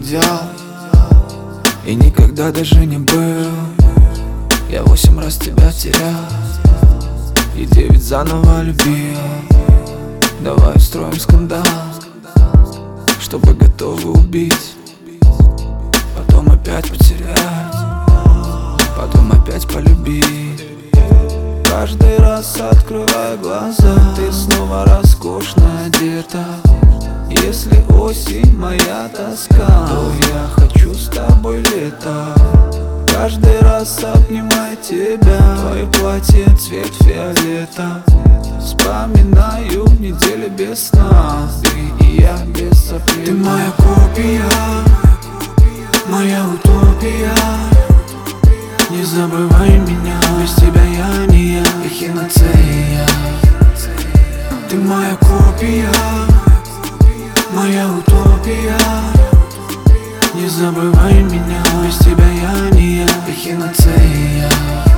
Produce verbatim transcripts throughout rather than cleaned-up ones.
идеал и никогда даже не был. Я восемь раз тебя терял и девять заново любил. Давай устроим скандал, чтобы готовы убить, потом опять потерять, потом опять полюбить. Каждый раз открывая глаза, ты снова роскошно одета. Если осень моя тоска, то я хочу с тобой лето. Каждый раз обнимая тебя, твое платье цвет фиолета. Вспоминаю недели без сна, ты и я без соплей. Ты моя копия, моя утопия. Не забывай меня, без тебя я не я, эхинацея. Ты моя копия, моя утопия. Не забывай меня, без тебя я не я, эхинацея.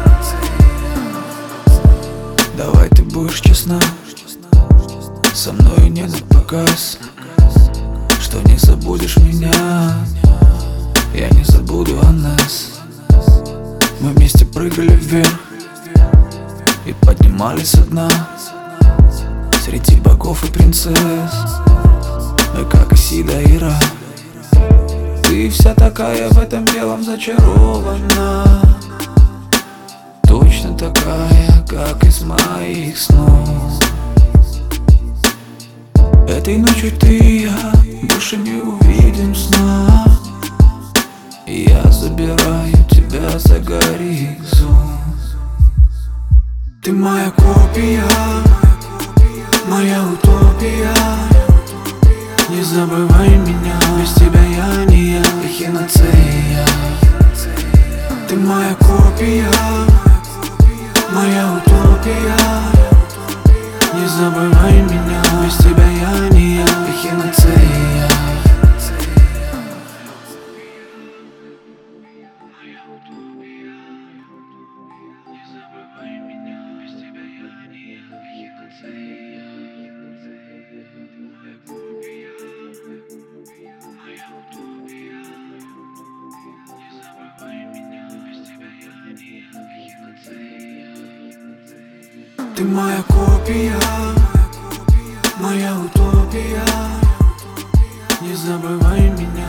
Давай ты будешь честна, со мной не напоказ, что не забудешь меня, я не забуду о нас. Мы вместе прыгали вверх и поднимались со дна, среди богов и принцесс мы как Исида и Ра. Ты вся такая в этом белом зачарована, точно такая, как из моих снов. Этой ночью ты и я больше не увидим сна. Я забираю тебя за горизонт. Ты моя копия, моя утопия. Не забывай меня, без тебя я не я, эхинацея. Ты моя копия, моя утопия. Не забывай меня, без тебя я не я, эхинацея. Ты моя копия, моя утопия. Не забывай меня.